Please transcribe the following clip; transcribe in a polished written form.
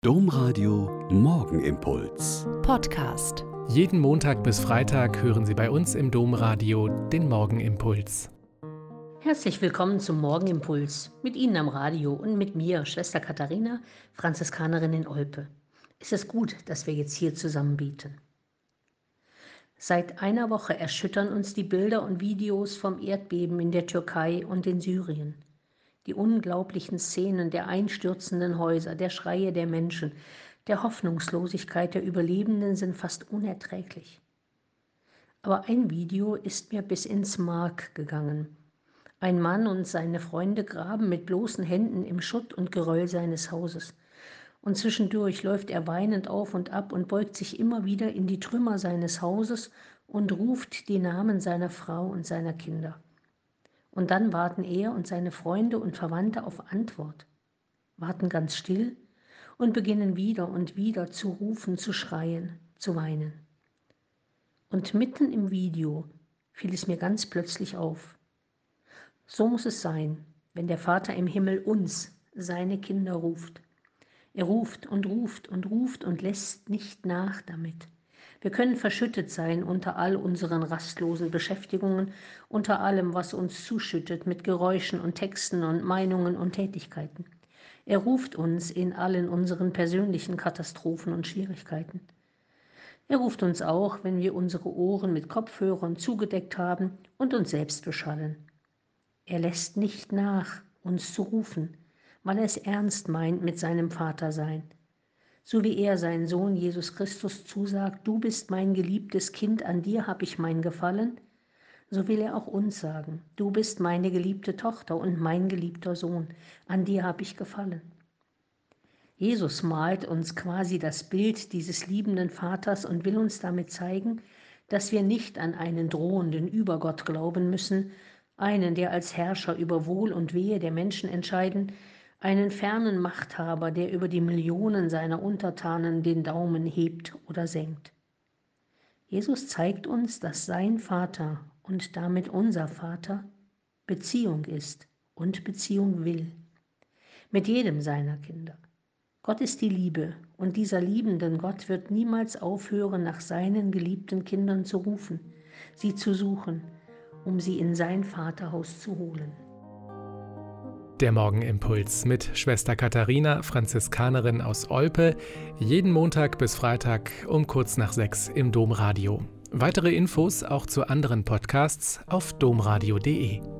Domradio Morgenimpuls. Podcast. Jeden Montag bis Freitag hören Sie bei uns im Domradio den Morgenimpuls. Herzlich willkommen zum Morgenimpuls. Mit Ihnen am Radio und mit mir, Schwester Katharina, Franziskanerin in Olpe. Es ist gut, dass wir jetzt hier zusammen beten. Seit einer Woche erschüttern uns die Bilder und Videos vom Erdbeben in der Türkei und in Syrien. Die unglaublichen Szenen der einstürzenden Häuser, der Schreie der Menschen, der Hoffnungslosigkeit der Überlebenden sind fast unerträglich. Aber ein Video ist mir bis ins Mark gegangen. Ein Mann und seine Freunde graben mit bloßen Händen im Schutt und Geröll seines Hauses. Und zwischendurch läuft er weinend auf und ab und beugt sich immer wieder in die Trümmer seines Hauses und ruft die Namen seiner Frau und seiner Kinder. Und dann warten er und seine Freunde und Verwandte auf Antwort, warten ganz still und beginnen wieder und wieder zu rufen, zu schreien, zu weinen. Und mitten im Video fiel es mir ganz plötzlich auf. So muss es sein, wenn der Vater im Himmel uns, seine Kinder, ruft. Er ruft und ruft und ruft und lässt nicht nach damit. Wir können verschüttet sein unter all unseren rastlosen Beschäftigungen, unter allem, was uns zuschüttet mit Geräuschen und Texten und Meinungen und Tätigkeiten. Er ruft uns in allen unseren persönlichen Katastrophen und Schwierigkeiten. Er ruft uns auch, wenn wir unsere Ohren mit Kopfhörern zugedeckt haben und uns selbst beschallen. Er lässt nicht nach, uns zu rufen, weil er es ernst meint mit seinem Vatersein. So wie er seinen Sohn Jesus Christus zusagt, du bist mein geliebtes Kind, an dir habe ich mein Gefallen, so will er auch uns sagen, du bist meine geliebte Tochter und mein geliebter Sohn, an dir habe ich gefallen. Jesus malt uns quasi das Bild dieses liebenden Vaters und will uns damit zeigen, dass wir nicht an einen drohenden Übergott glauben müssen, einen, der als Herrscher über Wohl und Wehe der Menschen entscheiden, einen fernen Machthaber, der über die Millionen seiner Untertanen den Daumen hebt oder senkt. Jesus zeigt uns, dass sein Vater und damit unser Vater Beziehung ist und Beziehung will. Mit jedem seiner Kinder. Gott ist die Liebe und dieser liebenden Gott wird niemals aufhören, nach seinen geliebten Kindern zu rufen, sie zu suchen, um sie in sein Vaterhaus zu holen. Der Morgenimpuls mit Schwester Katharina, Franziskanerin aus Olpe, jeden Montag bis Freitag um kurz nach 6 im Domradio. Weitere Infos auch zu anderen Podcasts auf domradio.de.